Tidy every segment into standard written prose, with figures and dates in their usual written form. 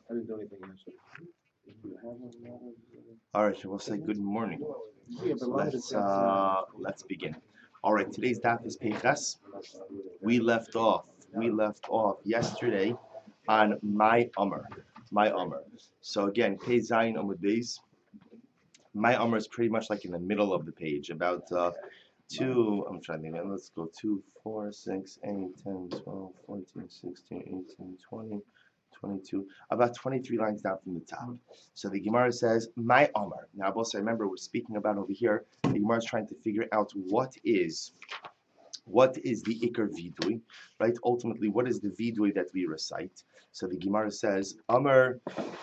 All right, so we'll say good morning. Let's begin. All right, today's daf is Peiches. We left off yesterday on my Amr. So again, Pei Zayin Amud Beis. My Amr is pretty much like in the middle of the page, about two. I'm trying to think. Let's go 2, 4, 6, 8, 10, 12, 14, 16, 18, 20. 22, about 23 lines down from the top. So the Gemara says, my Amar. Now, also remember, we're speaking about over here, the Gemara is trying to figure out what is the Iker Vidui, right? Ultimately, what is the Vidui that we recite? So the Gemara says, Amar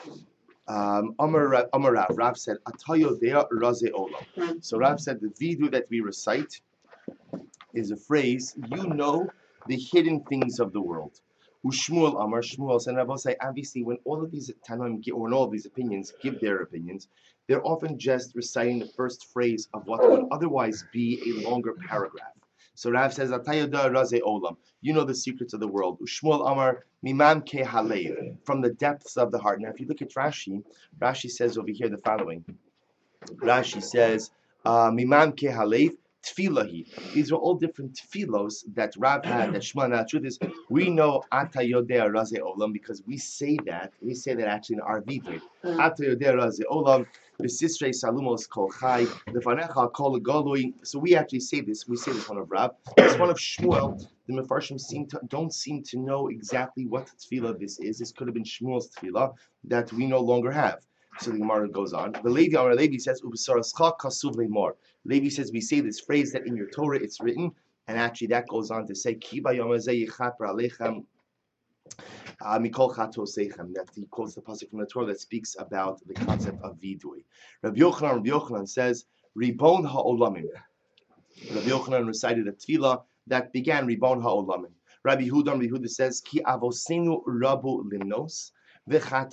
Rav said, Atayo dea raze olam. So Rav said, the Vidui that we recite is a phrase, you know the hidden things of the world. Shmuel Amar, Shmuel said, and I will say, obviously, when all of these Tanoim or when all of these opinions give their opinions, they're often just reciting the first phrase of what would otherwise be a longer paragraph. So Rav says, Atayoda Raze Olam, you know the secrets of the world. Shmuel Amar, Mimam Ke Halev, from the depths of the heart. Now, if you look at Rashi, Rashi says over here the following. Rashi says, Mimam Ke Halev, Tfilahi. These are all different tfilos that Rav had, that Shmuel. Now, the truth is, we know Ata Yodea Raze Olam because we say that actually in our vidui. Ata Yodea Raze Olam, B'sisrei Salumos Kol Chai, Lefanecha Kol Golui. So we actually say this. We say this one of Rav. This one of Shmuel. The Mefarshim don't seem to know exactly what tefillah this is. This could have been Shmuel's tefillah that we no longer have. So the Gemara goes on. The Levi says, "Ubisarascha kasuv leimor." Levi says, we say this phrase that in your Torah it's written, and actually that goes on to say, "Ki bayom hazeh yichaper aleichem mikol chatosechem." That he quotes the pasuk from the Torah that speaks about the concept of vidui. Rabbi Yochanan says, "Ribon ha'olamim." Rabbi Yochanan recited a tefillah that began Ribon ha'olamim. Rabbi Huda says, "Ki avosenu rabu limnos." Rabbi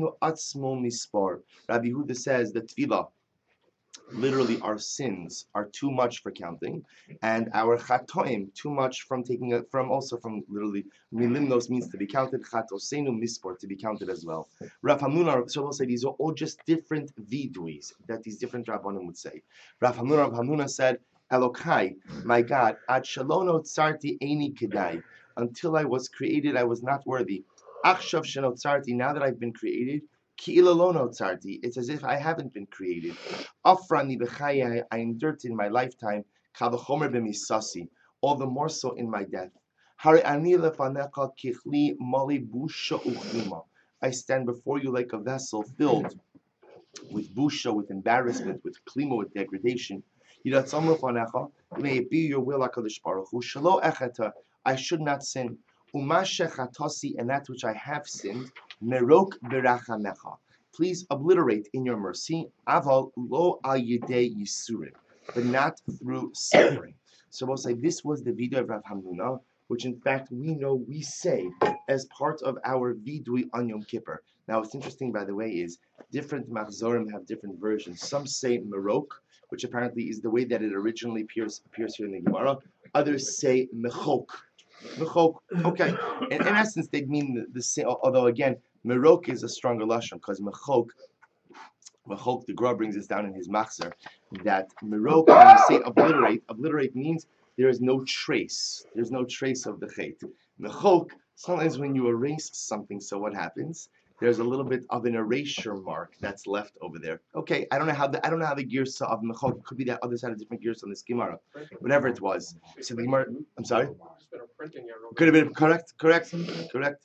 Huda says that tefillah, literally our sins are too much for counting, and our chatoim too much from taking from literally milimnos means to be counted, chatosenu mispor to be counted as well. Rav Hamnuna, so we'll say these are all just different viduis that these different rabbanim would say. Rav Hamnuna said, Elokai, my God, ad shalono tzarti eini kedai, until I was created, I was not worthy. Achshav shenotzarti, now that I've been created, ki'ila lo notzarti, it's as if I haven't been created. Afrani b'chayai, I endured in my lifetime, kavachomer b'misasi, all the more so in my death. Hare ani lefanecha kichli mali busha uchlima, I stand before you like a vessel filled with busha, with embarrassment, with klima, with degradation. Yiratzam lefanecha, may it be your will, HaKadosh Baruch Hu, shelo echeta, I should not sin. Umashechatasi, and that which I have sinned, merok berachamecha. Please obliterate in your mercy, aval lo al yedei yisurim, but not through suffering. So we'll say this was the vidui of Rav Hamnuna, which in fact we say as part of our vidui on Yom Kippur. Now what's interesting, by the way, is different machzorim have different versions. Some say merok, which apparently is the way that it originally appears here in the Gemara. Others say mechok. Okay. In essence, they mean the same. Although again, merok is a stronger lashon because mechok, the Gra brings us down in his machzer that merok, when you say obliterate means there is no trace. There's no trace of the chet. Mechok, sometimes when you erase something, so what happens? There's a little bit of an erasure mark that's left over there. Okay, I don't know how the girsa of mechok could be that other side of different girsa on this Gemara, whatever it was. So the Gemara, I'm sorry. Could have been correct. Isn't it like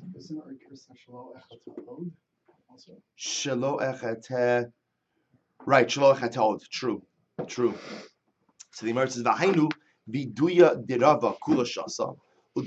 Shelo echet, right? Shelo echet. True. So the Gemara says, "V'hainu viduya derava kula shasa." And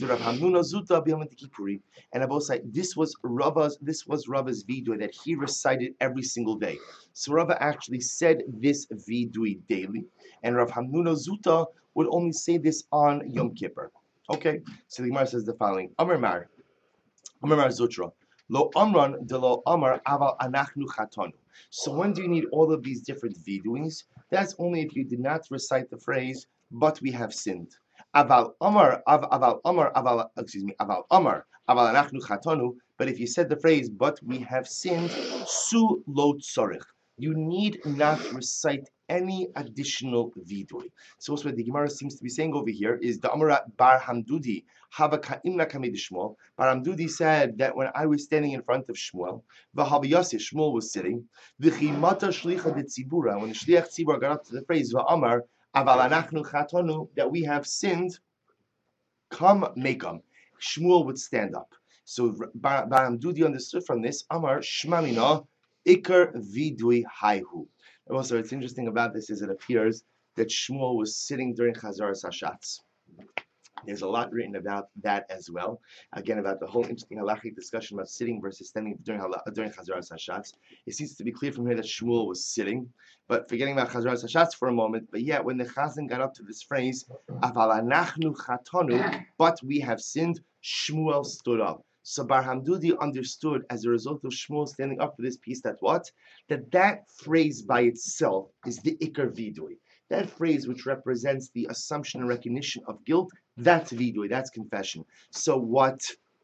I both say this was Rava's vidui that he recited every single day. So Rava actually said this vidui daily, and Rav Hamnuna Zuta would only say this on Yom Kippur. Okay, so the Gemara says the following: Amar Mar Zutra, lo amran de lo amar aval anachnu chatonu. So when do you need all of these different viduis? That's only if you did not recite the phrase, but we have sinned. Aval Amar, Aval Amar, Aval, excuse me, Aval Amar, Aval Anachnu Chatonu. But if you said the phrase, but we have sinned, Su Lo Tzorich. You need not recite any additional vidui. So what the Gemara seems to be saying over here is the Amar Bar Hamdudi, Hava Ka'imna Kamid Shmuel. Bar Hamdudi said that when I was standing in front of Shmuel, V'Haviyasi, Shmuel was sitting, V'chimata Shlicha de Tzibura, when the Shliach Tzibur got up to the phrase, V'Amar, Aval Anachnu Chatonu, that we have sinned, come make them. Shmuel would stand up. So Bar Hamdudi understood from this, Amar Shmamina, Iker Vidui Haihu. And also, what's interesting about this is it appears that Shmuel was sitting during Chazaras Hashatz. There's a lot written about that as well. Again, about the whole interesting halachic discussion about sitting versus standing during Chazaras Hashatz. It seems to be clear from here that Shmuel was sitting, but forgetting about Chazaras Hashatz for a moment. But yet, when the Chazan got up to this phrase, Aval anachnu chatonu, but we have sinned, Shmuel stood up. So Bar Hamdudi understood as a result of Shmuel standing up for this piece that what? That phrase by itself is the Iker Vidui. That phrase which represents the assumption and recognition of guilt, that's vidui, that's confession. So what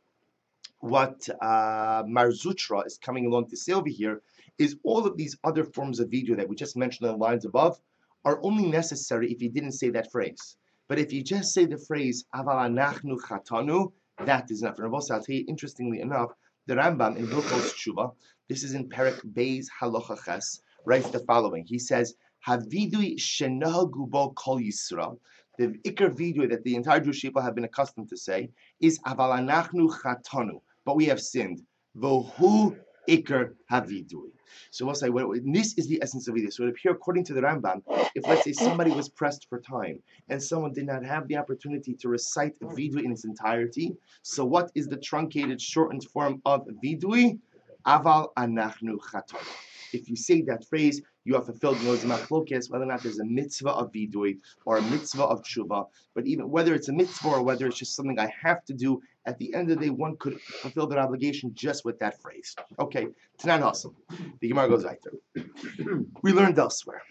Marzutra is coming along to say over here is all of these other forms of vidui that we just mentioned in the lines above are only necessary if you didn't say that phrase. But if you just say the phrase Aval anachnu chatanu, that is enough. And also, I'll tell you, interestingly enough, the Rambam in Hilchos Tshuva, this is in Perek Beis Halacha Ches, writes the following. He says, Havidui shenahagu bo kol Yisrael. The ikar vidui that the entire Jewish people have been accustomed to say is Aval anachnu chatanu, but we have sinned. Vohu ikar havidui. So we'll say, this is the essence of vidui. So it appears, according to the Rambam, if let's say somebody was pressed for time and someone did not have the opportunity to recite vidui in its entirety, so what is the truncated, shortened form of vidui? Aval anachnu chatanu. If you say that phrase, you have fulfilled machlokes whether or not there's a mitzvah of vidui or a mitzvah of tshuva. But even whether it's a mitzvah or whether it's just something I have to do, at the end of the day, one could fulfill their obligation just with that phrase. Okay, Tanan Hassam. The Gemara goes right there. We learned elsewhere.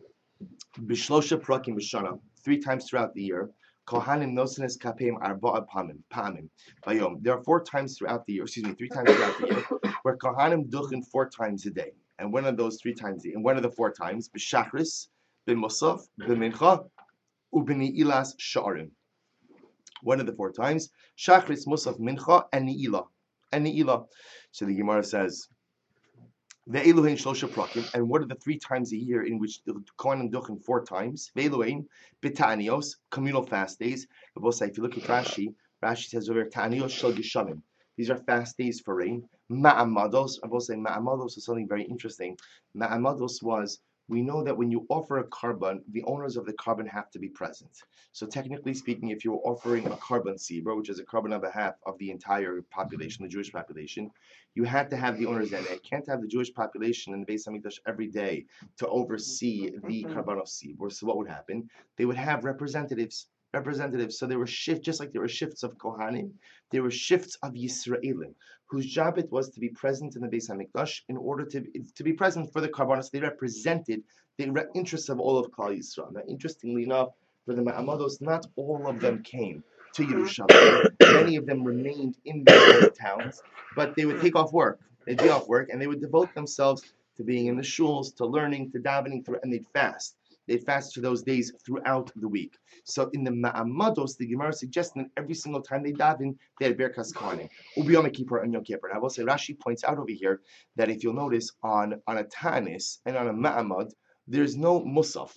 Bishlosha prakim b'shana, 3 times throughout the year. Kohanim nosenes kapeim arba'a pamim bayom. There are 4 times throughout the year, 3 times throughout the year, where Kohanim duchen 4 times a day. And one of those 3 times, and one of the 4 times, b'shachris, b'mosaf, b'mincha, u'b'ni'ilas sha'arim. One of the 4 times, shachris, musaf, mincha, and ni'ilah. So the Gemara says, ve'eluhein shlosha prakim, and what are the 3 times a year in which the Kohanim duchen 4 times? Ve'eluhein, b'ta'anios, communal fast days. If you look at Rashi says over ta'anios shel geshamim. These are fast days for rain. Ma'amados, I will say ma'amados is something very interesting. Ma'amados was, we know that when you offer a carbon, the owners of the carbon have to be present. So technically speaking, if you're offering a carbon sibra, which is a carbon on behalf of the entire population, the Jewish population, you had to have the owners in it. You can't have the Jewish population in the Beis Hamikdash every day to oversee the karbanos sibra. So what would happen? They would have representatives. So there were shifts, just like there were shifts of Kohanim, there were shifts of Yisraelim, whose job it was to be present in the Beis Hamikdash in order to be present for the Karbanos. They represented the interests of all of Klal Yisrael. Now, interestingly enough, for the Ma'amados, not all of them came to Yerushalayim. Many of them remained in their towns, but they would take off work. They'd be off work, and they would devote themselves to being in the shuls, to learning, to davening, and they'd fast. They'd fast for those days throughout the week. So in the Ma'amados, the Gemara suggests that every single time they daven, they had Birkas Kohanim. Ubiyom Kippur and Yom Kippur. And I will say, Rashi points out over here that if you'll notice, on a Tanis and on a Ma'amad, there's no Musaf.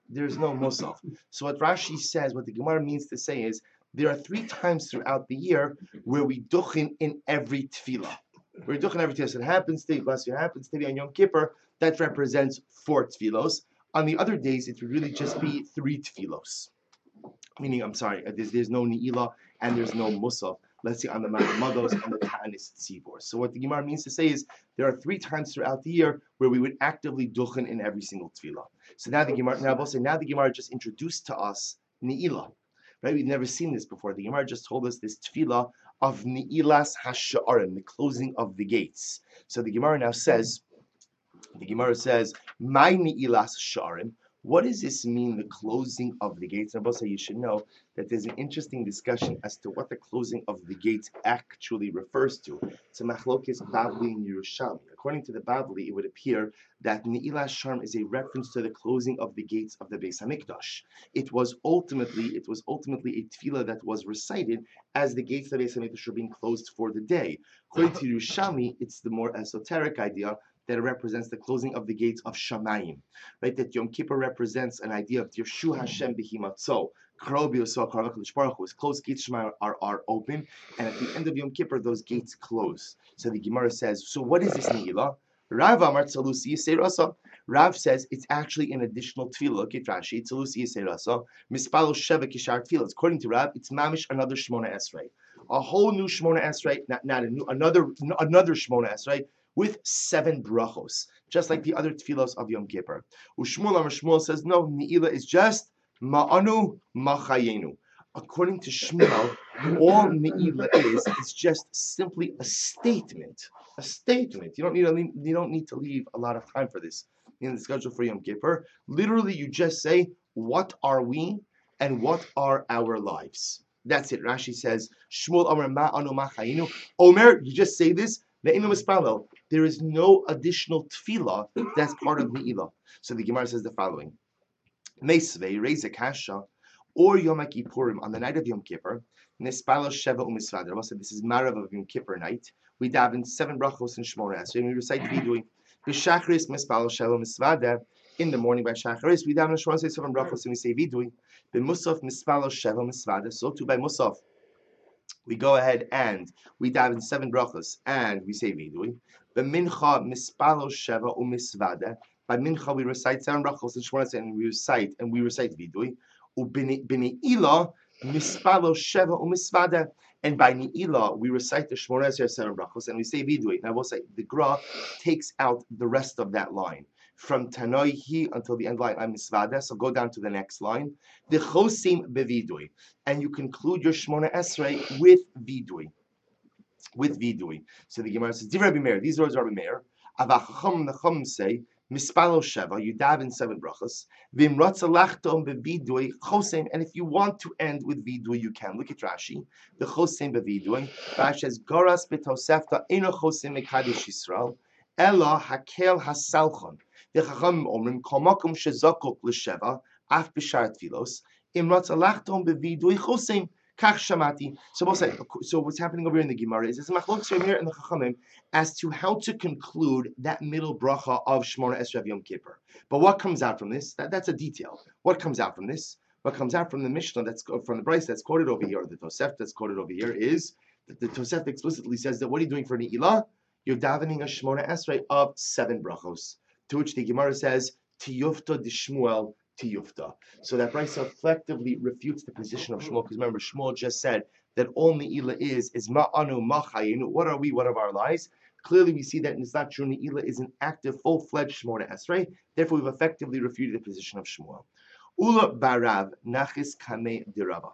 So what Rashi says, what the Gemara means to say is, there are 3 times throughout the year where we duchin in every tefillah. We're duchin every tefillah. So it happens to be on Yom Kippur, that represents 4 tefillos. On the other days, it would really just be 3 tefillos. Meaning, there's no ni'ilah and there's no musaf. Let's say on the Ma'amados and the Ta'anis Tzibor. So what the Gemara means to say is, there are 3 times throughout the year where we would actively duchen in every single tefillah. So now the Gemara just introduced to us ni'ilah. Right? We've never seen this before. The Gemara just told us this tefillah of ni'ilas hasha'arim, the closing of the gates. So the Gemara now says, "My ni'ilas sha'arim." What does this mean, the closing of the gates? And also, you should know that there's an interesting discussion as to what the closing of the gates actually refers to. It's a machlokes Bavli and Yerushalmi. According to the Bavli, it would appear that Ne'ilas Sharm is a reference to the closing of the gates of the Beis Hamikdash. It was ultimately a tefillah that was recited as the gates of the Beis Hamikdash were being closed for the day. According to Yerushalmi, it's the more esoteric idea that it represents the closing of the gates of Shamayim, right? That Yom Kippur represents an idea of Dirshu Hashem Behimatzo. His closed gates are open, and at the end of Yom Kippur, those gates close. So the Gemara says, so what is this Ne'ilah? Rav Amar Tzalusi Yisei Rav says it's actually an additional tefillah. Look at Rashi. Tzalusi Yisei Rasa. Mispalo Sheva Kishar tefillah. According to Rav, it's mamish another Shmona Esrei. A whole new Shmona Esrei, not a new, another Shmona Esrei with 7 brachos, just like the other tefillos of Yom Kippur. Ushmuel Amar Shmuel says, no, Ne'ilah is just Ma'anu Machayenu. According to Shmuel, all Ne'ilah is just simply a statement. A statement. You don't need to leave a lot of time for this in the schedule for Yom Kippur. Literally, you just say, what are we and what are our lives? That's it. Rashi says, Shmuel Amar Ma'anu Machayenu. Omer, you just say this. There is no additional tefillah that's part of Ne'ilah. So the Gemara says the following. Meisvei, raise a kasha, or Yom Kippurim, on the night of Yom Kippur, Nespalo Sheva Umisvader. Also, this is Marav of Yom Kippur night. We daven 7 brachos and Shmona Esrei, and we recite Vidui. B'Shachris Nespalo Sheva Umisvader. In the morning by Shacharis, we daven Shmona Esrei 7 brachos and we say Vidui. B'Musaf Nespalo Sheva Umisvader. So too by Musaf, we go ahead and we daven 7 brachos and we say Vidui. B'Mincha Mispalo Sheva Umisvader. By Mincha, we recite 7 brachos and Shmona Esrei, and we recite Vidui. U'B'Ne'ilah Mispalo Sheva U'Misvada. And by Ne'ilah, we recite the Shmona Esrei 7 brachos and we say Vidui. Now we'll say the Gra takes out the rest of that line from Tanoi until the end line I'm Misvada. So go down to the next line. The Chosim Bevidui, and you conclude your Shmona Esrei with Vidui. With Vidui. So the Gemara says, Rabbi Meir, these words are Rabbi Meir. Avachacham the Chum say, Mispalo Sheva, you daven 7 brachos. Vim Ratza Lachtom bevidui Chosem, and if you want to end with Vidui, you can. Look at Rashi. The Chosem bevidui. Rashi says, Goras betosefta eno Chosem mekadosh Yisrael, Ela hakel hasalchon. The Chacham omrim kol makom shezakok l'sheva af b'shar tfilos. Im Ratza Lachtom bevidui Chosem. So what's happening over here in the Gemara is there's a machlokes right here in the Chachamim as to how to conclude that middle bracha of Shmona Esrei Yom Kippur. But what comes out from this? That's a detail. What comes out from this? What comes out from the Mishnah that's from the Bryce that's quoted over here, or the Tosef that's quoted over here, is that the Tosef explicitly says that what are you doing for Ne'ilah? You're davening a Shmona Esrei of 7 brachos. To which the Gemara says, Tiyufta de Shmuel. Tiyufta. So that Brisa effectively refutes the position of Shmuel, because remember, Shmuel just said that all Ne'ilah is ma'anu machayinu. What are we? What are our lives? Clearly, we see that it's not true. Ne'ilah is an active, full-fledged Shmona Esrei. Therefore, we've effectively refuted the position of Shmuel. Ula barav nachis kame dirava.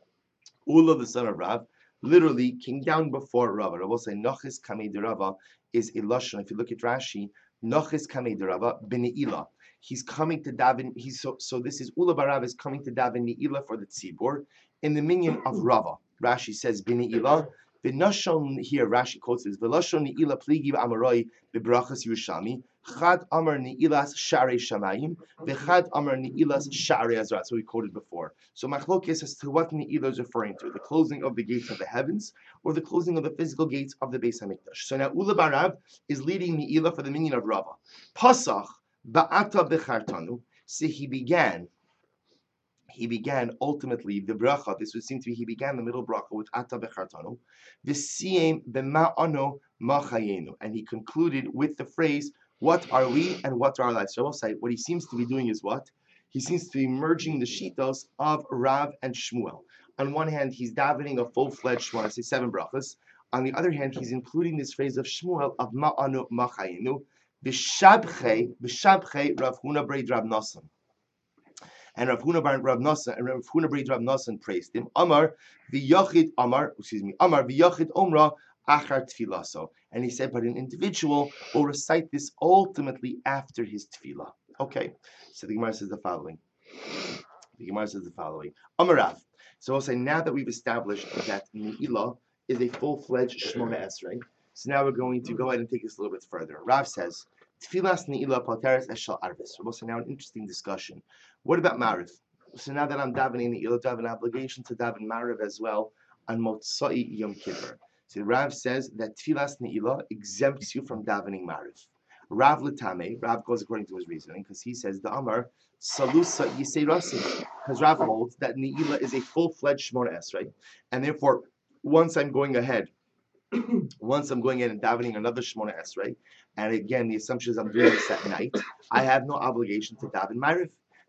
Ula, the son of Rav, literally came down before Rav. I will say nachis kame dirava is a lashon. If you look at Rashi, nachis kame dirava b'ne'ilah. He's coming to daven. So this is Ula Barav is coming to daven Ne'ilah for the tzibur in the minyan of Rava. Rashi says b'Ne'ilah. V'nashon here Rashi quotes this. V'lashon Ne'ilah pligi v'amaroi b'brachas Yerushalmi. Chad amar Ne'ilas sharei shamayim. V'chad amar Ne'ilas sharei azrat. So we quoted before. So machlokes as to what Ne'ilah is referring to: the closing of the gates of the heavens or the closing of the physical gates of the Beis Hamikdash. So now Ula Barav is leading Ne'ilah for the minyan of Rava. Pasach. Ba'ata bechartanu. So he began ultimately the bracha. This would seem to be he began the middle bracha with ata bechartanu. V'siyem b'ma'ano machayenu, and he concluded with the phrase, "What are we and what are our lives?" So I'll say what he seems to be doing is what he seems to be merging the shitos of Rav and Shmuel. On one hand, he's davening a full-fledged Shmuel, I say 7 brachas. On the other hand, he's including this phrase of Shmuel of ma'ano machayenu. B'shabchei Rav Huna Breid Rav Nosson, and Rav Huna Breid Rav Nosson praised him. Amar v'yachid Omra achar tfilaso, and he said, but an individual will recite this ultimately after his tefillah. Okay, so the Gemara says the following. Amar Rav, So we'll say now that we've established that Ne'ilah is a full-fledged Shmona Esrei, so now we're going to go ahead and take this a little bit further. Rav says, Tfilas Ne'ilah Palteres Eshal Arvis. We'll say now an interesting discussion. What about Mariv? So now that I'm davening Ne'ilah, do I have an obligation to daven Mariv as well on Motzai Yom Kippur? So Rav says that Tfilas Ne'ilah exempts you from davening Mariv. Rav Latame, Rav goes according to his reasoning, because he says the Amar Salusa Yisei Rasim, because Rav holds that Ne'ilah is a full-fledged Shmona Esrei, and therefore once I'm going ahead and davening another Shmona Esrei, and again the assumption is I'm doing this at night, I have no obligation to daven Mariv.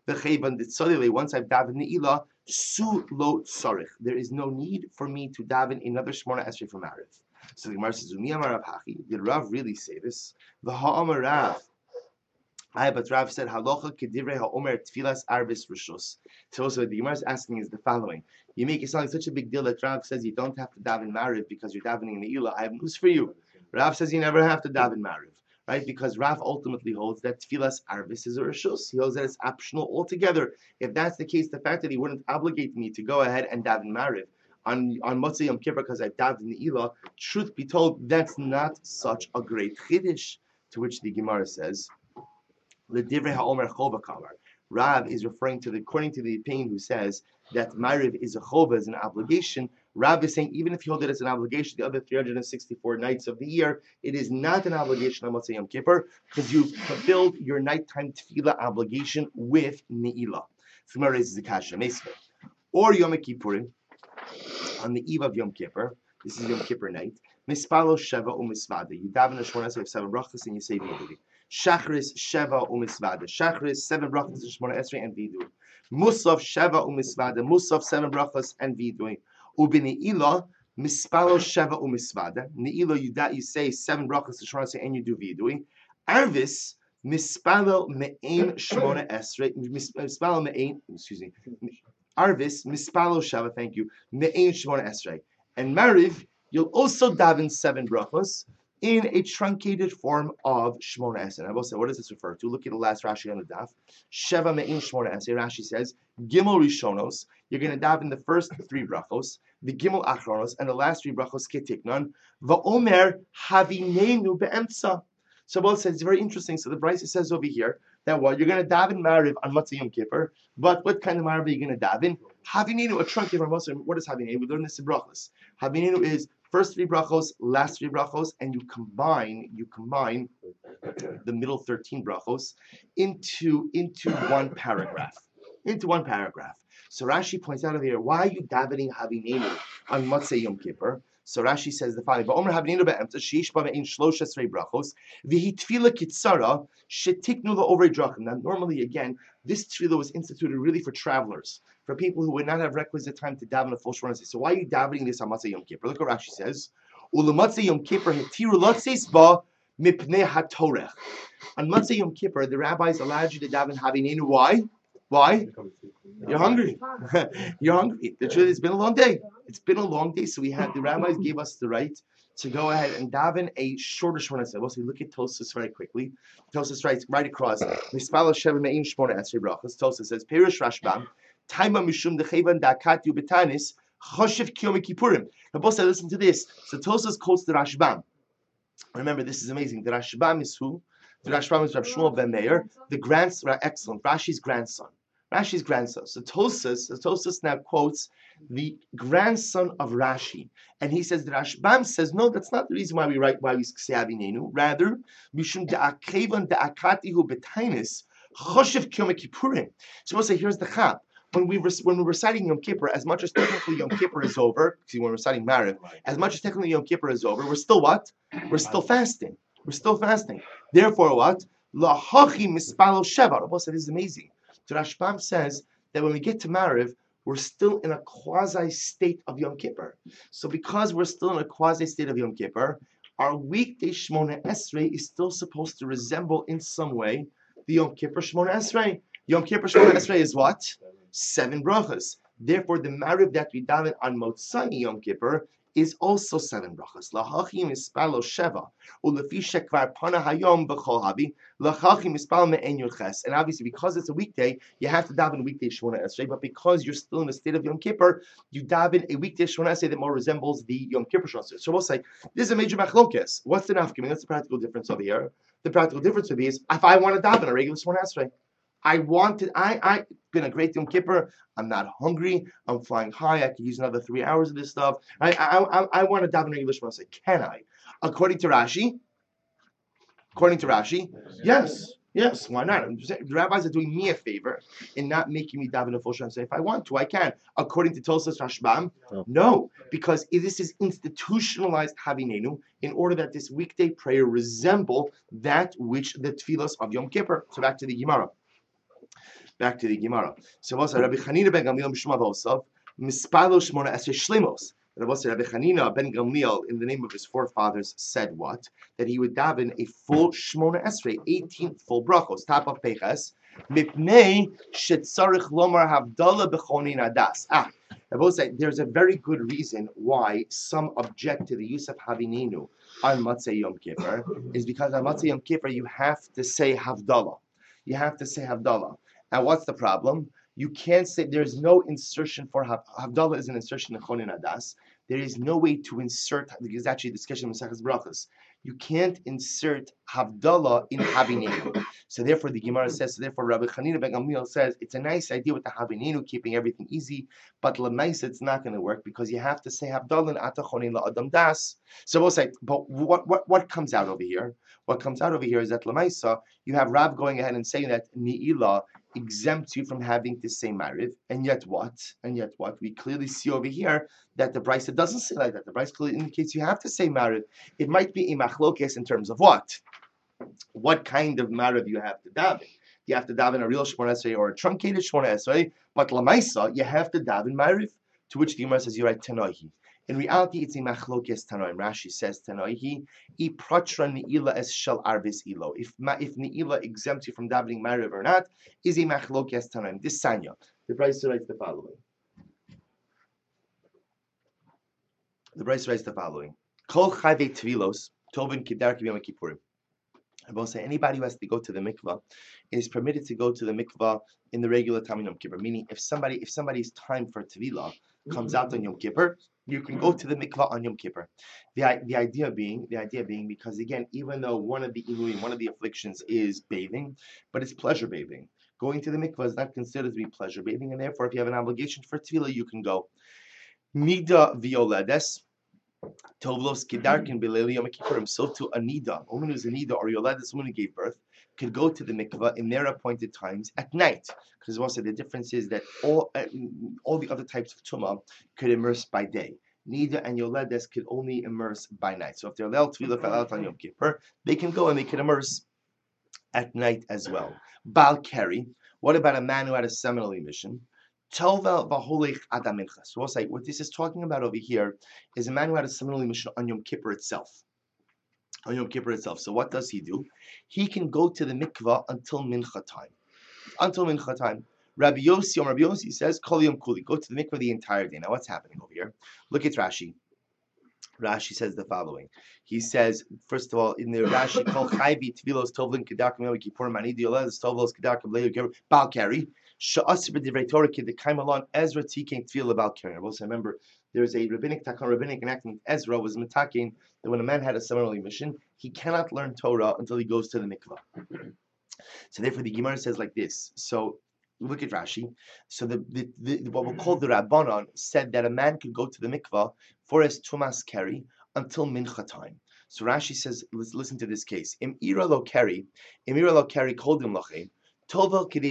Once I've davened Ne'ilah, su lo tzarich. There is no need for me to daven another Shmona Esrei for Mariv. So the Gemara says, did Rav really say this? The Ha'amar Rav. But Rav said, Halacha kedivrei ha'omer tfilas arbis rishus. So also the Gemara is asking is the following. You make it sound like such a big deal that Rav says you don't have to daven Mariv because you're davening Ne'ilah. I have news for you. Rav says you never have to daven Mariv. Right? Because Rav ultimately holds that tfilas arbis is a rishus. He holds that it's optional altogether. If that's the case, the fact that he wouldn't obligate me to go ahead and daven Mariv on Motzei Yom Kippur because I've davened Ne'ilah, truth be told, that's not such a great chiddush. To which the Gemara says, L'divrei ha'omer chova kamar. Rav is referring to according to the opinion who says that Mariv is a chova, is an obligation. Rav is saying even if you hold it as an obligation the other 364 nights of the year, it is not an obligation on Motzei Yom Kippur because you've fulfilled your nighttime tefillah obligation with Ne'ilah. So Gemara raises the kasha, or Yom Kippurim, on the eve of Yom Kippur, this is Yom Kippur night, Mispalo Sheva u'misvada. You daven a Shmona Esrei of 7 brachas and you say Vidui. Shachris Sheva u'misvada. Shachris 7 brachas and Shmona Esrei and Vidui. Musaf Sheva u'misvada. Musaf 7 brachas and Vidui. U'b'ne'ilah Mispalo Sheva u'misvada. Ne'ilah you say 7 brachas and Shmona Esrei and you do Vidui. Arvis Mispalo me'ein Shmona Esrei. Mispalo me'ein. Excuse me. Arvis, Mispalo Shava, thank you, Me'ein Shmona Esrei. And Mariv, you'll also daven 7 brachos in a truncated form of Shmona Esrei. I will say, what does this refer to? Look at the last Rashi on the daf. Sheva Me'ein Shmona Esrei. Rashi says, Gimel Rishonos, you're going to daven the first 3 brachos, the Gimel Achronos, and the last 3 brachos Ketiknon, Va'omer Havinenu Be'emtza. So both says it's very interesting. So the Brisa says over here that what you're going to daven Mariv on Motzei Yom Kippur, but what kind of Mariv are you going to daven? Havinenu, a truncated form. What is Havinenu? We learn this in brachos. Havinenu is first 3 brachos, last 3 brachos, and you combine the middle 13 brachos into one paragraph. Into one paragraph. So Rashi points out over here, why are you davening Havinenu on Motzei Yom Kippur? So Rashi says the following: "Va'omer Havinenu be'emtza sheish ba me'in shlosh esrei brachos v'hi tefila kitzara shetiknu la'ovrei drachim." Now, normally, again, this tefillah was instituted really for travelers, for people who would not have requisite time to daven a full Shmona Esrei. So why are you davening this on Motzei Yom Kippur? Look what Rashi says: "U'lemotzei Yom Kippur hetiru lotzeis ba mipnei hatorech." On Motzei Yom Kippur, the rabbis allowed you to daven Havinenu. Why? Why? You're hungry. You're hungry. It's been a long day. It's been a long day, so the rabbis gave us the right to go ahead and daven a shorter Shmona Esrei. We'll see, look at Tosfos very quickly. Tosfos writes right across. Mispalo Sheva Me'ein Shmona Esrei brachos. Tosfos says, Perish Rashbam, Taima Mishum Dechevan Da'akatu Betanis Choshev Kiyom Kippurim. Now both said, listen to this. So Tosfos quotes the Rashbam. Remember, this is amazing. The Rashbam is who? The Rashbam is Rav Shmuel ben Meir, the grandson, excellent, Rashi's grandson. Rashi's grandson. So Tosfos now quotes the grandson of Rashi, and he says the Rashbam says no, that's not the reason why we say Havinenu. Rather, mishum da'akevan da'akatihu betainis choshev kiyom kippurim. So we'll say here's the chap. When we're reciting Yom Kippur, as much as technically Yom Kippur is over, see when we're reciting Mariv, as much as technically Yom Kippur is over, we're still what? We're still fasting. We're still fasting. Therefore, what? Lahachi mispalo sheva. Rabbi said this is amazing. So Rashbam says that when we get to Mariv, we're still in a quasi state of Yom Kippur. So because we're still in a quasi state of Yom Kippur, our weekday Shmona Esrei is still supposed to resemble in some way the Yom Kippur Shmona Esrei. Yom Kippur Shmona Esrei is what? 7 brachas. Therefore, the Mariv that we daven on Motzai Yom Kippur is also 7 brachas. Lahachim ispalo sheva, ulefi shekvar pana hayom b'chol habi, lahachim ispalo me'en yurches. And obviously, because it's a weekday, you have to daven a weekday Shemona Esrei, but because you're still in the state of Yom Kippur, you daven a weekday Shemona Esrei that more resembles the Yom Kippur Shemona Esrei. So we'll say, this is a major machlokes. What's the nafkamina? That's the practical difference over here. The practical difference would be is, if I want to daven a regular Shemona Esrei, I been a great Yom Kippur. I'm not hungry. I'm flying high. I could use another 3 hours of this stuff. I want to daven English when I say, can I? According to Rashi, yes, why not? The rabbis are doing me a favor in not making me daven a full Shemona Esrei. If I want to, I can. According to Tosas Rashbam, no, because this is institutionalized Havinenu in order that this weekday prayer resemble that which the tefillas of Yom Kippur. So back to the Gemara. So also Rabbi Chanina ben Gamliel Mishma Vosov Mispalo Shmona Esrei Shlemos. Rabbi Chanina ben Gamliel, in the name of his forefathers, said what? That he would daven a full Shmona Esrei, 18 full brachos, top of Peches, Mipnei shetzarich lomar havdalah b'chonin adas. Rabbi said there's a very good reason why some object to the use of Havinenu on Matzei Yom Kippur, is because on Matzei Yom Kippur you have to say Havdalah. And what's the problem? You can't say, there's no insertion for Havdalah is an insertion in Chonin Adas. There is no way to insert, because actually the discussion of Maseches Brachos. You can't insert Havdalah in Havinenu. So therefore the Gemara says, Rabbi Chanina ben Gamliel says, it's a nice idea with the Havinenu, keeping everything easy, but Lamaisa it's not going to work because you have to say Havdalah in Ata Chonin La'adam Das. So we'll say, but what comes out over here? What comes out over here is that Lamaisa, you have Rav going ahead and saying that Ni'ilah exempts you from having to say Mariv, and yet what? We clearly see over here that the Brisa doesn't say like that. The Brisa clearly indicates you have to say Mariv. It might be a machlokes in terms of what? What kind of Mariv you have to daven. You have to daven a real Shmona Esrei or a truncated Shmona Esrei, but Lamaisa, you have to daven Mariv, to which the Gemara says, you're right, Tanoihi. In reality, it's a machlokes Tanoim. Rashi says Tanoihi, I pratra ni'ila es shel arbis ilo. If ni'ila exempts you from davening Mariv or not, is a machlokes Tanoim. This Sanya. The Brisa writes the following. Kol chayvei tvilos tovin kedar k'yom kippurim. I will say anybody who has to go to the mikvah is permitted to go to the mikvah in the regular time of Yom Kippur. Meaning, if somebody's time for tevilah comes out on Yom Kippur, you can go to the mikvah on Yom Kippur. The idea being because again, even though one of the afflictions is bathing, but it's pleasure bathing. Going to the mikvah is not considered to be pleasure bathing, and therefore, if you have an obligation for tevilah, you can go. Nida violedes. Tovlos Kedarkin Beleli Yom Kippurim. So to a nida, a woman who's a nida or yoledes, woman who gave birth, could go to the mikvah in their appointed times at night. Because also the difference is that all the other types of tumah could immerse by day. Nida and yoledes could only immerse by night. So if they're allowed to fell out on Yom Kippur, they can go and they can immerse at night as well. Bal Keri. What about a man who had a seminal emission? So we'll say what this is talking about over here is a man who had a seminal emission on Yom Kippur itself. So what does he do? He can go to the mikvah until mincha time. Rabbi Yossi says, Kol Yom Kuli, go to the mikvah the entire day. Now what's happening over here? Look at Rashi. Rashi says the following. He says, first of all, in the Rashi, Kol Chayvi Tvilos Tovlin Kedakim Yom Kippur Manidi Yoledes Tovlos Kedakim Leil Bal Keri. Sha'as b'divrei Torah kid that came along Ezra tikein tefillah about carrying. Also remember there's a rabbinic enactment. Ezra was mitaking that when a man had a seminal emission, he cannot learn Torah until he goes to the mikvah. So therefore the Gemara says like this. So look at Rashi. So the what we'll call the Rabbanon said that a man could go to the mikvah for his tumas keri until mincha time. So Rashi says, let's listen to this case. Im ira lo keri koldim lachem. So,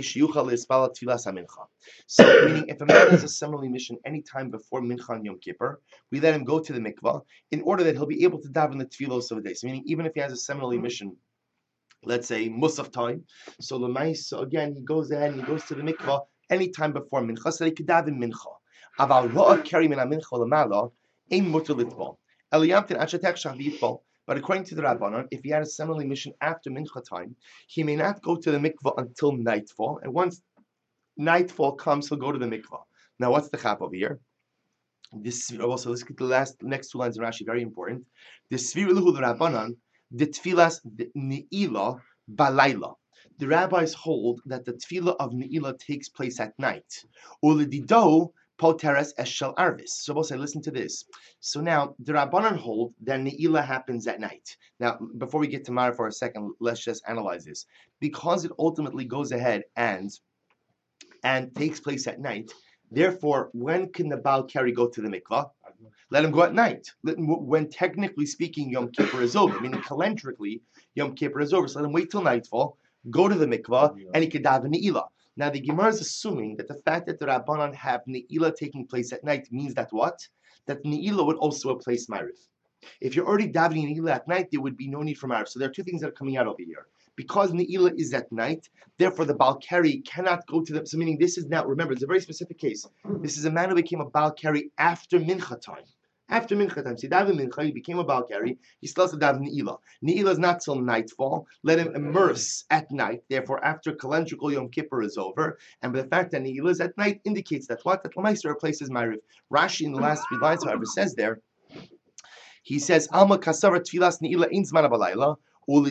meaning if a man has a seminal emission any time before Mincha and Yom Kippur, we let him go to the mikvah in order that he'll be able to daven the tefillos of the day. So, meaning even if he has a seminal emission, let's say Musaf time, so again he goes ahead and he goes to the mikvah any time before Mincha, so he could daven Mincha. Aval ro'a keri min ha-mincha l'mala, ein mutar litbol. Eliyamtin ashetek shah. But according to the Rabbanon, if he had a seminal emission after mincha time, he may not go to the mikvah until nightfall. And once nightfall comes, he'll go to the mikvah. Now, what's the chap over here? This also, let's get the next two lines of Rashi, very important. The Svirulahu Rabbanan, the Tfilas Ne'ilah Balayla. The rabbis hold that the tefillah of Ne'ilah takes place at night. Ulidido Poteres Eshel Arvis. So we'll say, listen to this. So now the Rabbanan hold that Ne'ilah happens at night. Now, before we get to Mara for a second, let's just analyze this. Because it ultimately goes ahead and takes place at night. Therefore, when can the Baal Keri go to the mikvah? Let him go at night. When technically speaking, Yom Kippur is over, meaning calendarically, Yom Kippur is over. So let him wait till nightfall, go to the mikvah, and he could daven Ne'ilah. Now the Gemara is assuming that the fact that the Rabbanan have Ne'ilah taking place at night means that what? That Ne'ilah would also replace Ma'ariv. If you're already davening Ne'ilah at night, there would be no need for Ma'ariv. So there are two things that are coming out over here. Because Ne'ilah is at night, therefore the Baal Keri cannot go to them. So meaning this is now, remember, it's a very specific case. This is a man who became a Baal Keri after Mincha time. After Mincha time. So he davened Mincha, he became a Baal Keri, he still has to daven Ne'ilah. Ne'ilah is not till nightfall. Let him immerse at night. Therefore, after calendrical Yom Kippur is over, and the fact that Ne'ilah is at night indicates that what? That Lamaisa replaces Ma'ariv. Rashi in the last three lines, however, says there, he says, Alma kasara tfilas Ne'ilah ein zman balayla. I'm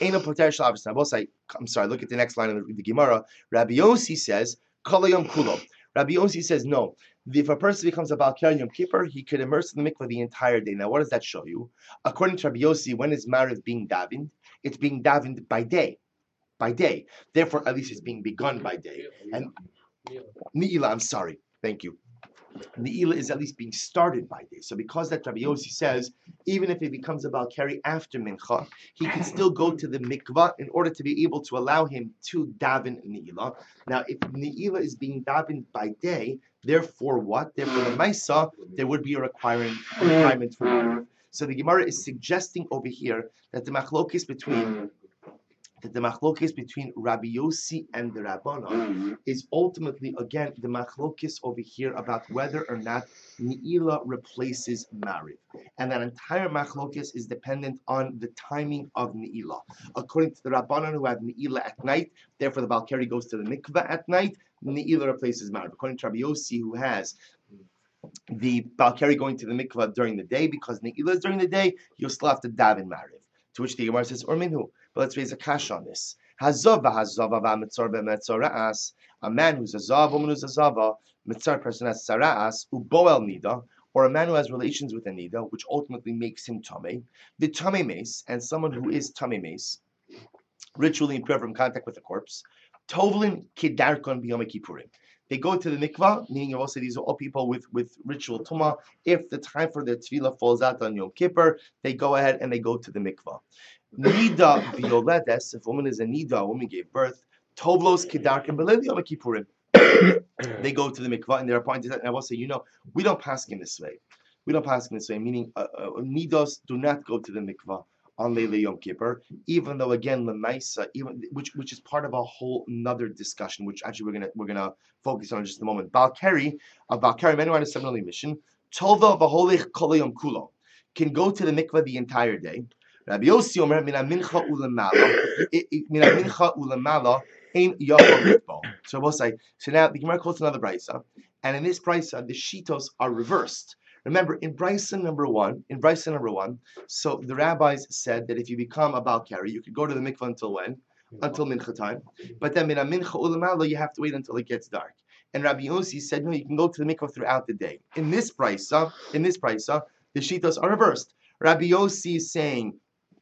sorry, look at the next line of the Gemara. Rabbi Yossi says, Kalayom Kulo. Rabbi Yossi says, no. If a person becomes a Baal Keri Yom Kippur, he could immerse in the mikvah the entire day. Now, what does that show you? According to Rabbi Yossi, when is Ma'ariv being davened? It's being davened by day. By day. Therefore, at least it's being begun by day. And Ne'ilah, I'm sorry. Thank you. Ne'ilah is at least being started by day. So because that Rabbi Yossi says, even if he becomes a Baal Keri after Mincha, he can still go to the mikvah in order to be able to allow him to daven Ne'ilah. Now, if Ne'ilah is being davened by day, therefore what? Therefore the Maisa, there would be a requirement for Ma'ariv. So the Gemara is suggesting over here that the machlokes between Rabbi Yossi and the Rabbanan is ultimately, again, the machlokes over here about whether or not Ne'ilah replaces Ma'ariv. And that entire machlokes is dependent on the timing of Ne'ilah. According to the Rabbanan who have Ne'ilah at night, therefore the Baal Keri goes to the mikveh at night, Ne'ilah replaces Ma'ariv. According to Rabbi Yossi who has the Baal Keri going to the mikveh during the day, because Ne'ilah is during the day, you'll still have to daven Ma'ariv. To which the Gemara says, or minhu. But let's raise a kash on this. A man who's a zav, woman who's a zava, mitzar person has sara'as, uboel nida, or a man who has relations with a nida, which ultimately makes him tamei. The tamei mace, and someone who is tamei mace, ritually impure from contact with a corpse, tovlin kidarkon biyom kippurim. They go to the mikvah, meaning also these are all people with ritual tumah. If the time for their tefillah falls out on Yom Kippur, they go ahead and they go to the mikvah. Nida violedes, if a woman is a nida, a woman gave birth, tovlos kedarkim b'leil Yom Kippurim. They go to the mikvah and they're appointed. And I will say, we don't pass in this way. We don't pass in this way, meaning nidos do not go to the mikvah on Leila Yom Kippur, even though again Lemaisa, which is part of a whole another discussion, which actually we're gonna focus on in just a moment. Baal Keri, many on a similarly mission, Tova v'holich kol yom kulo, can go to the mikvah the entire day. Rabbi Yossi Omer mina mincha ulamala ein yachol litbo. So we'll say. So now the Gemara quotes another brisa, and in this brisa the shitos are reversed. Remember, in brisa number one, so the rabbis said that if you become a Baal Keri, you could go to the mikvah until when? Until mincha time. But then mina mincha ulamala, you have to wait until it gets dark. And Rabbi Yossi said, no, you can go to the mikvah throughout the day. In this brisa, the shitos are reversed. Rabbi Yossi is saying,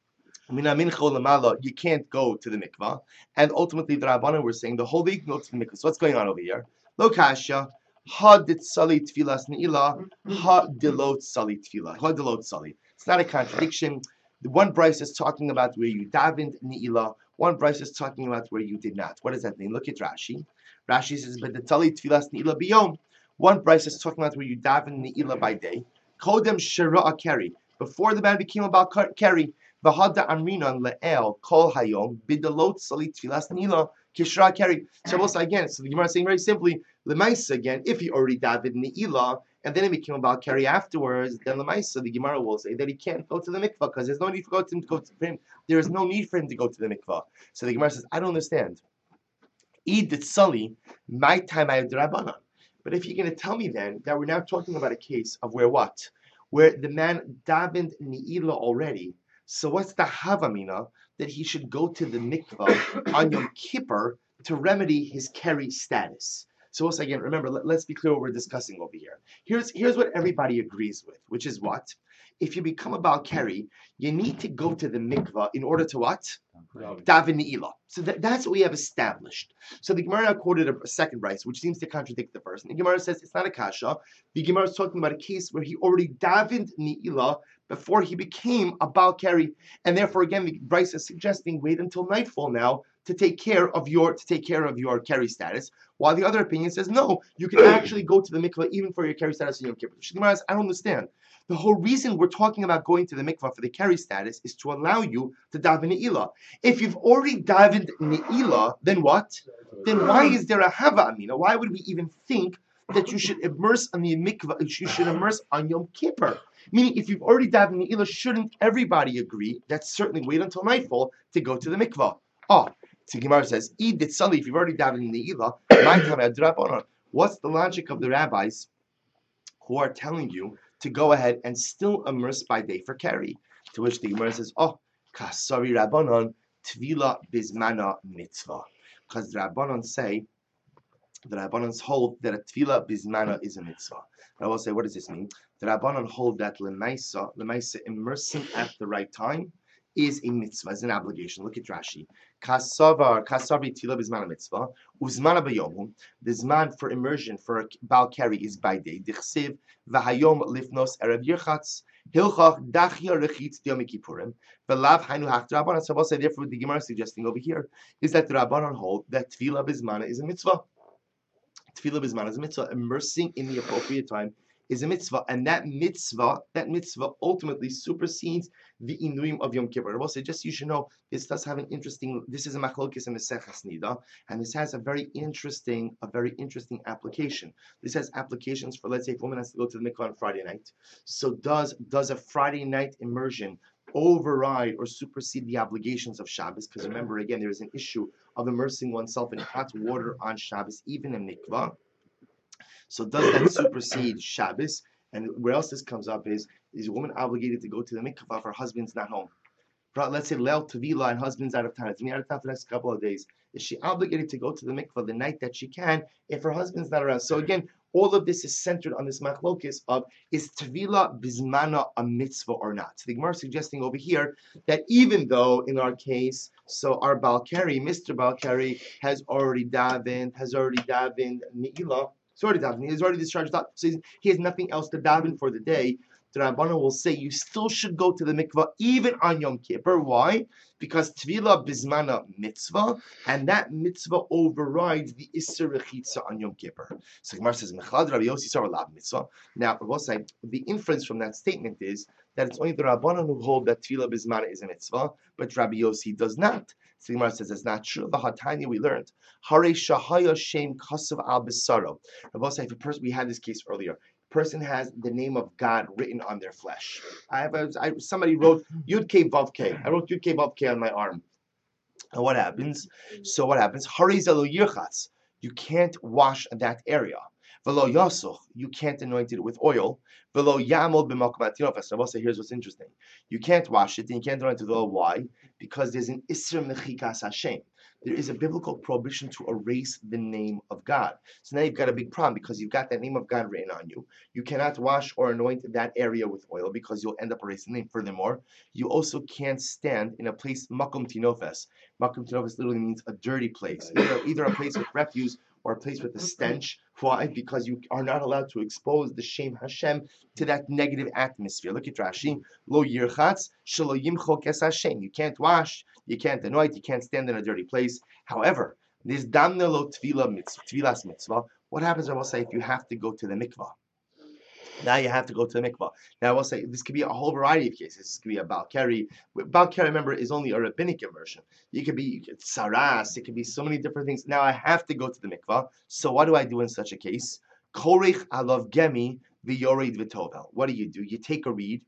you can't go to the mikvah, and ultimately the Rabbanan were saying the whole day you can go to the mikvah. So what's going on over here? Lo kasha, ha ditzali tfilas ne'ilah, ha delot sali tfilah, ha delot sali. It's not a contradiction. The one brisa is talking about where you davened ne'ilah. One brisa is talking about where you did not. What does that mean? Look at Rashi. Rashi says, but the tali tfilas ne'ilah biyom. One brisa is talking about where you davened ne'ilah by day. Kodem shera'a keri. Before the man became about keri. V'hada amrinan le'el kol hayom bidalot salit tfilas nila kishra keri. So also again, so the Gemara is saying very simply, lemaisa again, if he already davened ne'ilah and then he became about keri afterwards, then lemaisa the Gemara will say that he can't go to the mikvah because there's no need for him to go to him. There is no need for him to go to the mikvah. So the Gemara says, I don't understand. Eid tzali, my time I have drabanan. But if you're going to tell me then that we're now talking about a case of where what? Where the man davened ni'ila already. So what's the havamina that he should go to the mikvah on Yom Kippur to remedy his keri status? So once again, remember, let's be clear what we're discussing over here. Here's what everybody agrees with, which is what? If you become a Baal Keri, you need to go to the mikvah in order to what? Daven ni'ila. So that's what we have established. So the Gemara now quoted a second brayso, which seems to contradict the first. And the Gemara says it's not a kasha. The Gemara is talking about a case where he already davened ni'ila before he became a Baal Keri, and therefore again the brayso is suggesting wait until nightfall now to take care of your Keri status. While the other opinion says no, you can actually go to the mikvah even for your Keri status in Yom Kippur. The Gemara says, I don't understand. The whole reason we're talking about going to the mikvah for the Keri status is to allow you to daven ni'ila. If you've already davened ni'ila, then what? Then why is there a hava amina? Why would we even think that you should immerse on the mikvah? You should immerse on Yom Kippur. Meaning, if you've already davened ni'ila, shouldn't everybody agree that certainly wait until nightfall to go to the mikvah? Oh, so Gemara says, if you've already davened ni'ila, my time. What's the logic of the rabbis who are telling you to go ahead and still immerse by day for Keri? To which the Gemara says, oh, Kasari Rabbanon, Tvila Bismana Mitzvah. Because the Rabbanon say, the Rabbanons hold that a Tvila Bismana is a mitzvah. And I will say, what does this mean? The Rabbanon hold that Lemaisa, immersing at the right time, is a mitzvah, is an obligation. Look at Rashi. Kasavi Tila Bismana Mitzvah, Uzmana Bayomu. The Zman for immersion for Baal Keri is by day. Dichsiv, Vahayom Lifnos Erev Yirchatz. Hilchach dachia rechitz Yom Kippurim. V'lav hainu hach. The Rabbanon, so I will say, therefore, what the Gemara is suggesting over here is that the Rabbanon hold that Tefillah Bismana is a mitzvah. Tefillah Bismana is a mitzvah. Immersing in the appropriate time is a mitzvah, and that mitzvah ultimately supersedes the Inuyim of Yom Kippur. I will say, just so you should know, this does have an interesting. This is a machlokes in Maseches Nida, and this has a very interesting application. This has applications for, let's say, if a woman has to go to the mikvah on Friday night. So does a Friday night immersion override or supersede the obligations of Shabbos? Because remember, again, there is an issue of immersing oneself in hot water on Shabbos, even in mikvah. So does that supersede Shabbos? And where else this comes up is a woman obligated to go to the mikvah if her husband's not home? Let's say Leil Tavila and husband's out of town. It's me out of town for the next couple of days. Is she obligated to go to the mikvah the night that she can if her husband's not around? So again, all of this is centered on this machlokes of is Tavila Bismana a mitzvah or not? So the Gemara is suggesting over here that even though in our case, so our Baal Keri, Mr. Baal Keri, has already davened Ni'ilah. He's already davening. He's already discharged. So he has nothing else to daven for the day. The Rabbanan will say you still should go to the mikvah even on Yom Kippur. Why? Because Tvila Bismana mitzvah, and that mitzvah overrides the Isser Rechitza on Yom Kippur. So Gemara says, Mechlad Rabbi Yossi Sar Lav mitzvah. Now, I will say the inference from that statement is that it's only the Rabbanan who hold that Tvila Bismana is a mitzvah, but Rabbi Yossi does not. So Gemara says it's not true. The Hatanya we learned. Hare Shahaya Shem Kasav Al Bisaro. I will say if a person, we had this case earlier. Person has the name of God written on their flesh. Somebody wrote Yud K Vav K. I wrote Yud K Vav K on my arm. And what happens? So what happens? Harizalo Yirchatz. You can't wash that area. Velo Yasuch. You can't anoint it with oil. Velo Yamod b'malkamat tinofes. I will say here's what's interesting. You can't wash it and you can't anoint it with oil. Why? Because there's an Isser Mechikas Hashem. There is a biblical prohibition to erase the name of God. So now you've got a big problem because you've got that name of God written on you. You cannot wash or anoint that area with oil because you'll end up erasing the name. Furthermore, you also can't stand in a place, makom tinofes. Makom tinofes literally means a dirty place, either a place with refuse or a place with a stench. Why? Because you are not allowed to expose the Shem Hashem to that negative atmosphere. Look at Rashi. Lo yirchatz shelo yimchok es Hashem. You can't wash, you can't anoint, you can't stand in a dirty place. However, this damne lo tvilas mitzvah. What happens, I will say, if you have to go to the mikvah? Now you have to go to the mikvah. Now I will say this could be a whole variety of cases. This could be a Baal Keri. Baal Keri, remember, is only a rabbinic immersion. You could be saras. It could be so many different things. Now I have to go to the mikvah. So what do I do in such a case? Korich alav gemi v'yored v'tovel. What do? You take a reed,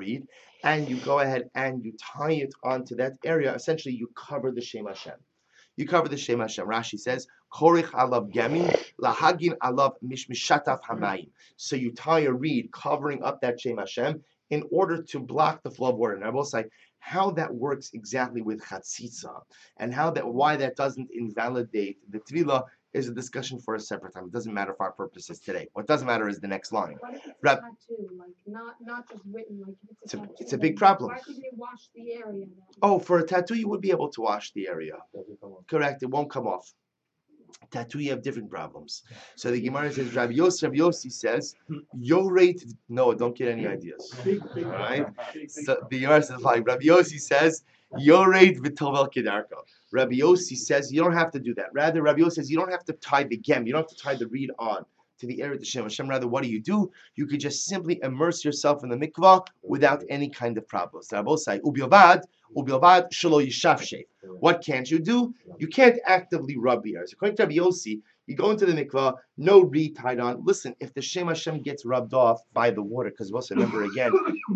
and you go ahead and you tie it onto that area. Essentially, you cover the Shem Hashem. you cover the Shem Hashem. Rashi says, Korich alav gemi, lahagin alav mishmishataf hamayim. So you tie a reed covering up that Shem Hashem in order to block the flow of water. And I will say how that works exactly with chatzitza and why that doesn't invalidate the tvila is a discussion for a separate time. It doesn't matter for our purposes today. What doesn't matter is the next line. What if it's a tattoo, like not just written, like if it's a tattoo? It's a big problem. Why couldn't they wash the area then? Oh, for a tattoo, you would be able to wash the area. Correct. It won't come off. Tattoo, you have different problems. So the Gemara says, Rabbi Yossi says, Yoreit. No, don't get any ideas. All right. So the Gemara says, like Rabbi Yossi says, Yoreit v'tovel kedarka. Rabbi Yossi says you don't have to do that. Rather, Rabbi Yossi says you don't have to tie the gem. You don't have to tie the reed on to the area of the Shem Hashem. Rather, what do? You could just simply immerse yourself in the mikvah without any kind of problems. So Rabbi say, Ubilvad shelo yishafshe. What can't you do? You can't actively rub the ears. According to Rabbi Yossi, you go into the mikvah, no reed tied on. Listen, if the Shem Hashem gets rubbed off by the water, because also remember again,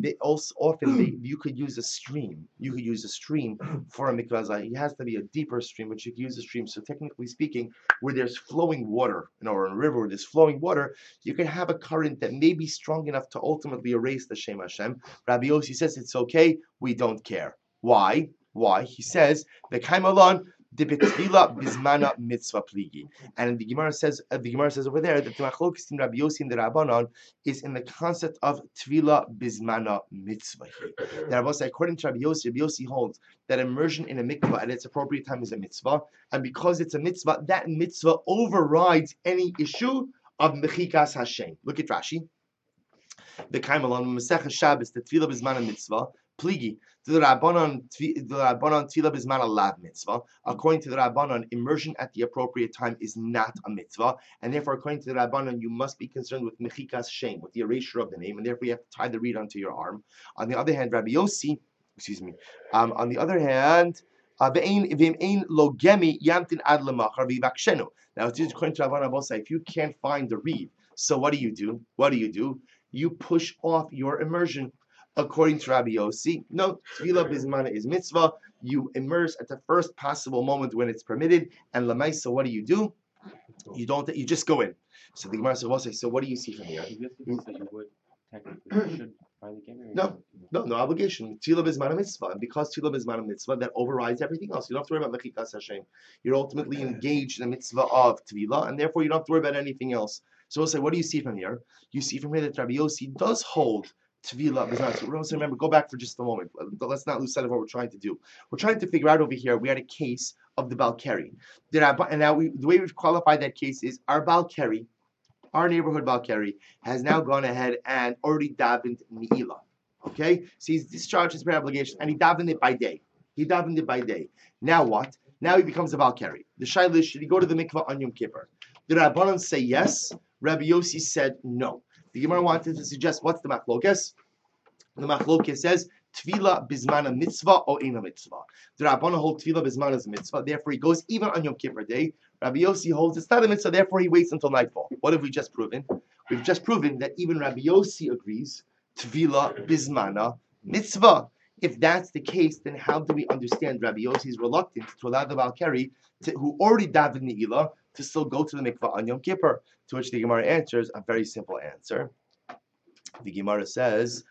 you could use a stream. You could use a stream for a mikvah. It has to be a deeper stream, but you could use a stream. So technically speaking, where there's flowing water, or in a river where there's flowing water, you can have a current that may be strong enough to ultimately erase the Shem Hashem. Rabbi Yossi says it's okay. We don't care. Why? He says the kaimalon the betvila bismana mitzvah pligi, and the Gemara says over there that the machlokes in Rabbi Yossi and the Rabbanon is in the concept of tvila bismana mitzvah. The Rabbi says, according to Rabbi Yossi holds that immersion in a mikvah at its appropriate time is a mitzvah, and because it's a mitzvah, that mitzvah overrides any issue of mechikas Hashem. Look at Rashi. The kaimalon Masechah Shabbos the tvila bismana mitzvah pligi. The Rabbanon tefillah bisman alav mitzvah. According to the Rabbanon, immersion at the appropriate time is not a mitzvah, and therefore, according to the Rabbanon, you must be concerned with mechikas shem, with the erasure of the name, and therefore you have to tie the reed onto your arm. On the other hand, Rabbi Yossi, on the other hand, now, it's according to Rabbanon, if you can't find the reed, so what do you do? You push off your immersion. According to Rabbi Yossi, no, tefillah bismana is mitzvah. You immerse at the first possible moment when it's permitted. And lamaisa, what do? You don't. You just go in. So the Gemara says, so what do you see from here? No obligation. Tefillah bismana mitzvah, and because tefillah bismana mitzvah, that overrides everything else. You don't have to worry about mechikas Hashem. You're ultimately engaged in the mitzvah of tefillah, and therefore you don't have to worry about anything else. So we'll say, what do you see from here? You see from here that Rabbi Yossi does hold Tvila Bismana. So also remember, go back for just a moment. Let's not lose sight of what we're trying to do. We're trying to figure out over here, we had a case of the Balkari. And now the way we've qualified that case is our Balkari, our neighborhood Balkari, has now gone ahead and already davened Ni'ila. Okay? So he's discharged his prayer obligation and he davened it by day. Now what? Now he becomes a Balkari. The Shailish, should he go to the mikvah on Yom Kippur? Did Rabbanan say yes? Rabbi Yossi said no. The Gemara wanted to suggest what's the machlokes. The machlokes says tefillah bismana mitzvah or ena mitzvah. The Rabbanan hold tefillah bismana as a mitzvah, therefore he goes even on Yom Kippur day. Rabbi Yossi holds it's not a mitzvah, therefore he waits until nightfall. What have we just proven? We've just proven that even Rabbi Yossi agrees tefillah bismana mitzvah. If that's the case, then how do we understand Rabbi Yossi's reluctance to allow the Balkari, who already davened Ni'ilah, to still go to the mikvah on Yom Kippur? To which the Gemara answers a very simple answer. The Gemara says,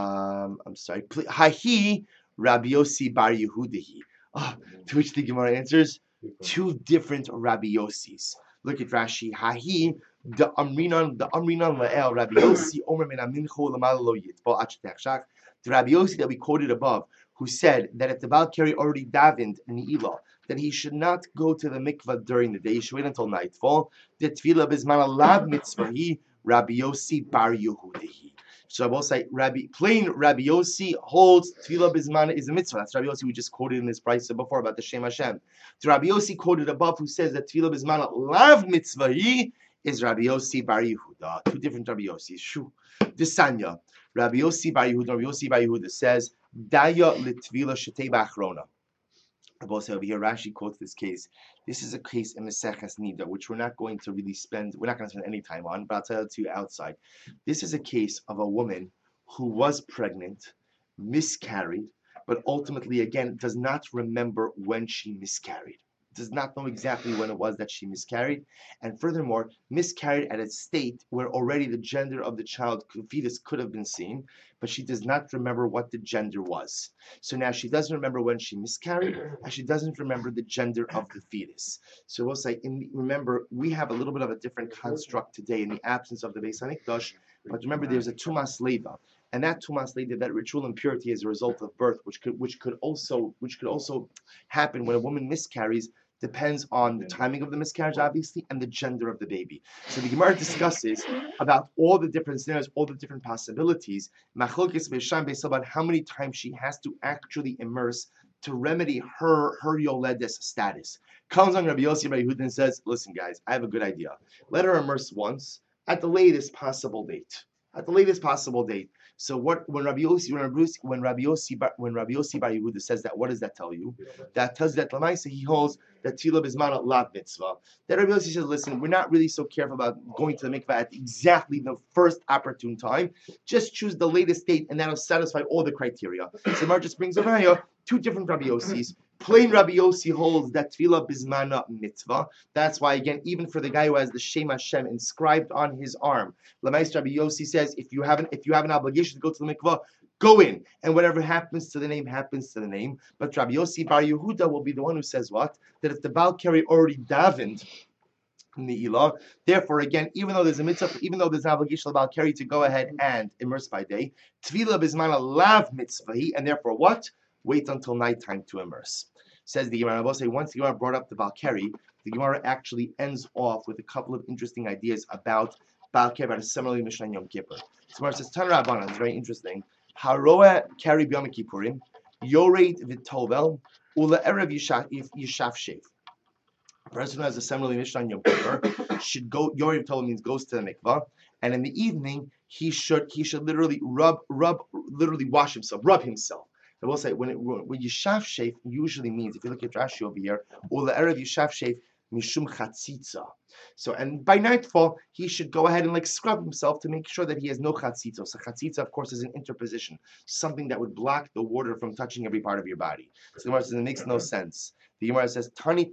Hahi Rabbi Yossi bar Yehudahi. To which the Gemara answers, two different Rabbi Yossis. Look at Rashi. Hahi the Amrinan La'el Rabbi Yossi Omer min Aminchu L'mal Lo Yitbal Achetech. The Rabbi Yossi that we quoted above, who said that if the Balkari already davened Ni'ilah, that he should not go to the mikvah during the day, he should wait until nightfall. The tefillah bisman alav mitzvahi Rabbi Yossi bar Yehudahi. So I will say, plain Rabbi Yossi holds tefillah bisman is a mitzvah. That's Rabbi Yossi we just quoted in this price before about the Shem Hashem. The Rabbi Yossi quoted above, who says that tefillah bisman alav mitzvahi is Rabbi Yossi bar Yehuda. Two different Rabbi Yossis. Shoo. Desanya. Rabbi Yossi bar Yehuda says, Daya litvila shetei b'achrona. I will say over here, Rashi quotes this case. This is a case in Maseches Nida, which we're not going to spend any time on, but I'll tell it to you outside. This is a case of a woman who was pregnant, miscarried, but ultimately, again, does not remember when she miscarried. does not know exactly when it was that she miscarried, and furthermore, miscarried at a state where already the gender of the child, fetus, could have been seen, but she does not remember what the gender was. So now she doesn't remember when she miscarried, and she doesn't remember the gender of the fetus. So we'll say, remember, we have a little bit of a different construct today in the absence of the Beis Hamikdash, but remember, there's a Tumas Leva, and that Tumas Leva, that ritual impurity as a result of birth, which could also happen when a woman miscarries, depends on the timing of the miscarriage, obviously, and the gender of the baby. So the Gemara discusses about all the different scenarios, all the different possibilities, about how many times she has to actually immerse to remedy her Yoledes status. Comes on Rabbi Yossi Bar Yehuda and says, listen guys, I have a good idea. Let her immerse once at the latest possible date. At the latest possible date. So when Rabbi Yossi Bar Yehuda says that, what does that tell you? That tells you that Lamaisa he holds that Tila Bismana Lav Mitzvah. That Rabbi Yossi says, listen, we're not really so careful about going to the mikvah at exactly the first opportune time. Just choose the latest date, and that'll satisfy all the criteria. So Mar just brings over two different Rabbi Yossis. Plain Rabbi Yossi holds that Tefillah Bismana Mitzvah. That's why, again, even for the guy who has the Shem Hashem inscribed on his arm, Lamais Rabbi Yossi says, if you have an obligation to go to the mikvah, go in, and whatever happens to the name happens to the name. But Rabbi Yossi Bar Yehuda will be the one who says what? That if the Baal Keri already davened in the Ilah, therefore, again, even though there's a mitzvah, even though there's an obligation about Keri to go ahead and immerse by day, Tefillah Bismana Lav Mitzvahi, and therefore what? Wait until nighttime to immerse. Says the Gemara. I will say, once the Gemara brought up the Baal Keri, the Gemara actually ends off with a couple of interesting ideas about Baal Keri, about a similar Mishnah on Yom Kippur. The Gemara says, Tan Rabbanan, it's very interesting. Haroa Keri B'Yom Kippurim, Yored V'Tovel, Ula Erev Yishav Shev. A person who has a similar Mishnah on Yom Kippur should go. Yored V'Tovel means goes to the mikvah, and in the evening he should literally wash himself, rub himself. I will say, when Yishav Sheif usually means, if you look at Rashi over here, Ula Erev Yishav Sheif Mishum Chatzitza. So, and by nightfall, he should go ahead and scrub himself to make sure that he has no chatzitza. So chatzitza, of course, is an interposition, something that would block the water from touching every part of your body. So the Gemara says it makes no sense. The Gemara says,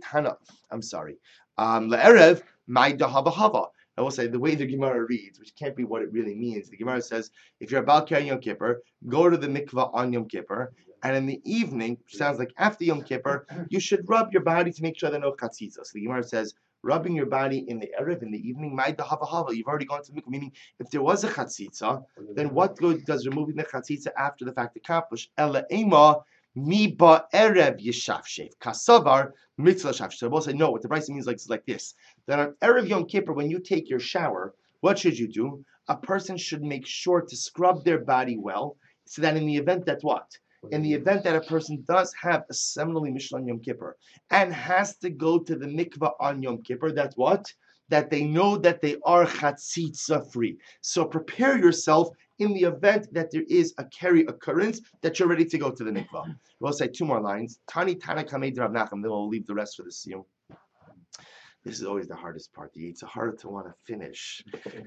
La'erev Ma'ida Hava Hava. I will say, the way the Gemara reads, which can't be what it really means, the Gemara says, if you're about carrying Yom Kippur, go to the mikvah on Yom Kippur, and in the evening, which sounds like after Yom Kippur, you should rub your body to make sure there are no chatzitza. So the Gemara says, rubbing your body in the Erev, in the evening, ma'ida hava hava, you've already gone to the mikvah, meaning if there was a chatzitza, then what good does removing the chatzitza after the fact accomplish? Ela ema mi ba Erev yishav shev, kasavar mitzvah shav shev. So we'll say, no, what the Brisa means is like this. That on Erev Yom Kippur, when you take your shower, what should you do? A person should make sure to scrub their body well, so that in the event that what? In the event that a person does have a seminal Mishnah on Yom Kippur and has to go to the mikvah on Yom Kippur, that's what? That they know that they are chatzitza free. So prepare yourself in the event that there is a Keri occurrence that you're ready to go to the mikvah. We'll say two more lines. Tani Tana Kamei Rav Nachman, then we'll leave the rest for the siyum. This is always the hardest part. It's hard to want to finish.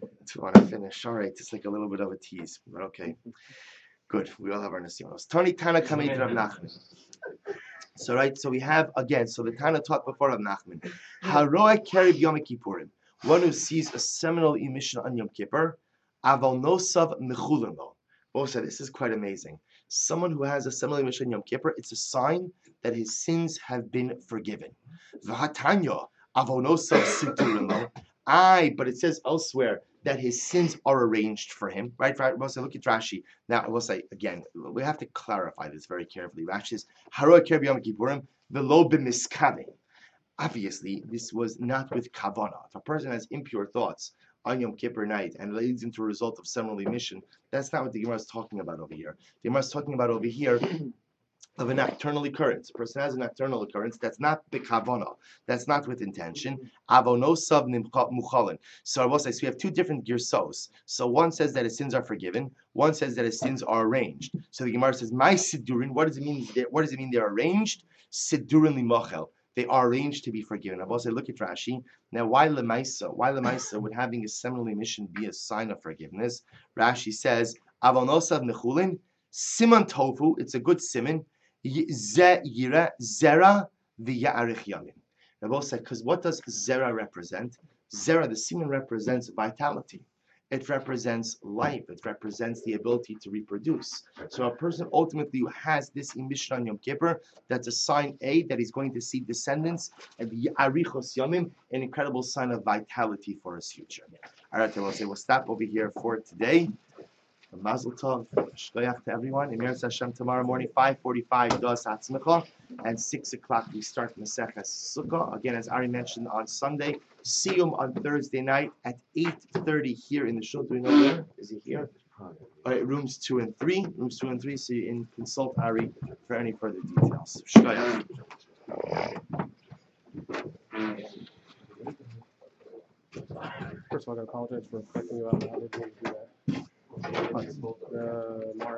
All right, it's like a little bit of a tease, but okay. Good. We all have our nisyonos. Tani Tana Kamei Rav Nachman. So we have again. So the Tana taught before Rav Nachman. Haroa Keri B'Yom Kippurim. One who sees a seminal emission on Yom Kippur. Aval nosav mechulin lo. Also, this is quite amazing. Someone who has a seminal emission on Yom Kippur, it's a sign that his sins have been forgiven. V'hatanya aval nosav sidurin lo. But it says elsewhere that his sins are arranged for him, right? We'll say, look at Rashi. Now, I will say, again, we have to clarify this very carefully. Rashi says, Haroa Keri B'Yom Kippurim, v'lo b'miskaveh. Obviously, this was not with kavanah. If a person has impure thoughts on Yom Kippur night and it leads into a result of seminal emission, that's not what the Gemara is talking about over here. The Gemara is talking about over here of a nocturnal occurrence. A person has a nocturnal occurrence that's not b'kavana, that's not with intention. Avonosav muchalin. So I will say, so we have two different girsos. So one says that his sins are forgiven. One says that his sins are arranged. So the Gemara says, "My sidurin." What does it mean? What does it mean? They're arranged. Sidurin limachel. They are arranged to be forgiven. I will say, look at Rashi. Now, why lemaisa? Why lemaisa would having a seminal emission be a sign of forgiveness? Rashi says, "Avonosav nechulin siman tofu." It's a good siman. Zera v'ya'arich yamin. They both said, because what does zera represent? Zera, the semen, represents vitality. It represents life. It represents the ability to reproduce. So a person ultimately who has this in Mishnah Yom Kippur, that's a sign A that he's going to see descendants and the Arichos Yomim, an incredible sign of vitality for his future. All right, we'll stop over here for today. Mazel tov, shkoyach to everyone. Emir Hashem tomorrow morning, 5:45 das Hatzmecha, and 6 o'clock we start Maseches Sukkah. Again, as Ari mentioned on Sunday, Siyum on Thursday night at 8:30 here in the shul. Do we know where? Is he here? All right, rooms 2 and 3. Rooms 2 and 3. So you can consult Ari for any further details. Shkoyach. First of all, I gotta apologize for cutting you out. I didn't mean to do that. But,